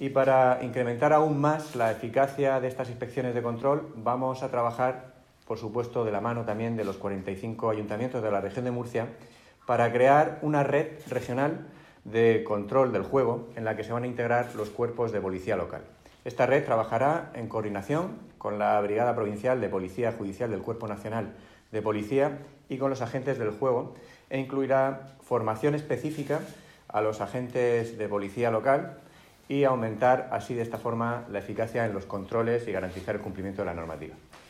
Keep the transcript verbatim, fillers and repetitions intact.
Y para incrementar aún más la eficacia de estas inspecciones de control, vamos a trabajar, por supuesto, de la mano también de los cuarenta y cinco ayuntamientos de la región de Murcia, para crear una red regional de control del juego en la que se van a integrar los cuerpos de policía local. Esta red trabajará en coordinación con la Brigada Provincial de Policía Judicial del Cuerpo Nacional de Policía y con los agentes del juego e incluirá formación específica a los agentes de policía local y aumentar así de esta forma la eficacia en los controles y garantizar el cumplimiento de la normativa.